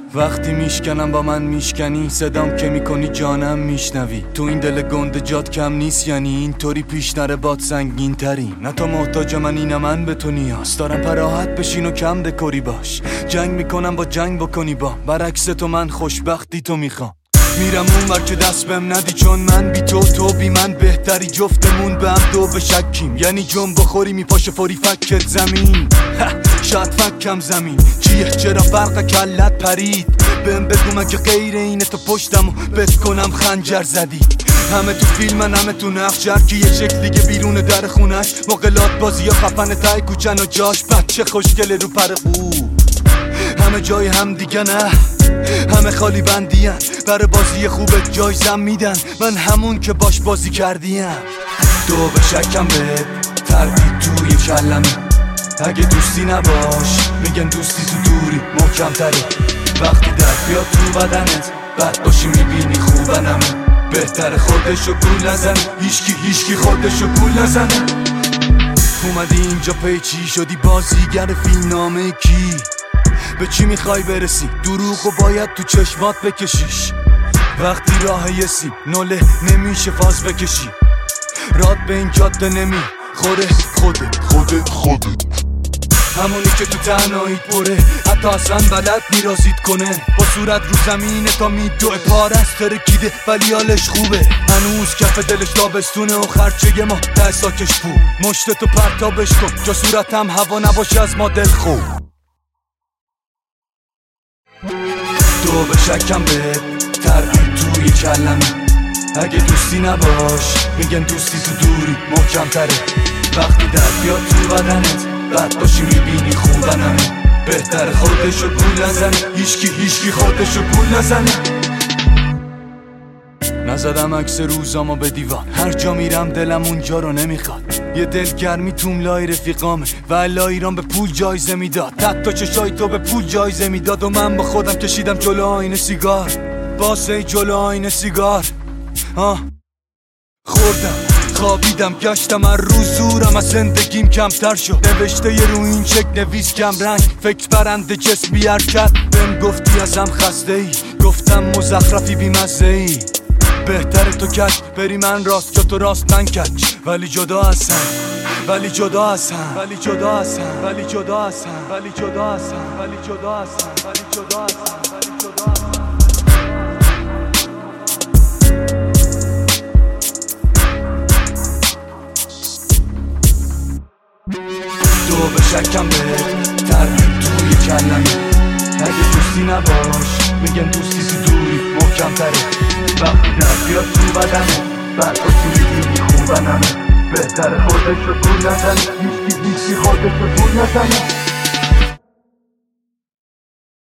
وقتی میشکنم با من میشکنی، صدام که میکنی جانم میشنوی. تو این دل گنده جات کم نیست، یعنی اینطوری پیش نره باد سنگین تری. نه تو محتاج منی نه من به تو نیاز دارم، پراحت بشین و کم دکوری باش. جنگ میکنم با جنگ بکنی با برعکس تو، من خوشبختی تو میخوام. میرم اون ور که دست بهم ندی، چون من بی تو تو بی من بهتری. جفتمون به هم دو بشکیم، یعنی جنب بخوری میپاشه فوری فکت زمین. شاید فکم زمین چیه، چرا برق کلت پرید؟ بهم بگو مگه غیر اینه تو پشتم و بت کنم خنجر زدی. همه تو فیلمن همه تو نقش، هر کی یه شکل دیگه بیرون در خونش. مقلات بازی یا خفن تای کوچن و جاش بچه خوشگله رو پر خوب. همه جای هم دیگه نه، همه خالی بندین. برای بازی خوبت جایزم میدن، من همون که باش بازی کردیم. دو به شکم به تردید توی کلمه، اگه دوستی نباش میگن دوستی تو دوری محکم تره. وقتی درد بیاد تو بدنت بد باشی میبینی خوبنمه. بهتر خودشو گول نزنه، هیچکی خودشو گول نزنه. اومدی اینجا پیچی شدی بازیگر فیلمنامه کی؟ به چی میخوای برسی؟ دروغو باید تو چشمات بکشیش. وقتی راه یه سیب نوله نمیشه فاز بکشی. راد به این جاده نمی خوره خودت همونی که تو تنهاییت بره، حتی اصلا بلد میرازید کنه. با صورت رو زمینه تا میدوه پارست ترکیده ولی حالش خوبه. هنوز کف دلش تابستونه و خرچه ما ته ساکش بود. مشتتو پرتابش کن جا صورتم هوا نباشه از ما دل خوب. دو به شکم به تردید توی کلمه، اگه دوستی نباش میگن دوستی تو دوری محکم تره. وقتی درد بیاد تو بدنت بد باشی میبینی خوبنمه. بهتر خودشو گول نزنه، هیچکی خودشو گول نزنه. نزدم عکس روزامو به دیوار، هر جا میرم دلم اونجا رو نمیخواد. یه دلگرمی توم لای رفیقامه و الا ایران به پول جایزه میداد. حتی چشای تو به پول جایزه میداد و من با خودم کشیدم جلو آینه سیگار. باسه جلو آینه سیگار خوردم خوابیدم گشتم هر روز زورم از زندگیم کمتر شد. نوشته یه رو این چک نویس کم رنگ، فکر برنده جسمی حرکت. بهم گفتی ازم خسته ای، گفتم مزخرفی بی مزه ای. بهتره تو کج بری من راست جا تو راست من کج. ولی جدا هستم ولی جدا هستم ولی جدا هستم ولی جدا هستم ولی جدا هستم ولی جدا هستم ولی جدا هستم ولی جدا هستم. دو به شکم به تردید توی کلمه، اگه دوستی نباش میگن دوستی تو دوری محکم تره. وقتی درد بیاد تو بدنه بد باشی میبینی خوبنمه. بهتر خودشو گول نزنه، هیچکی خودشو گول نزنه.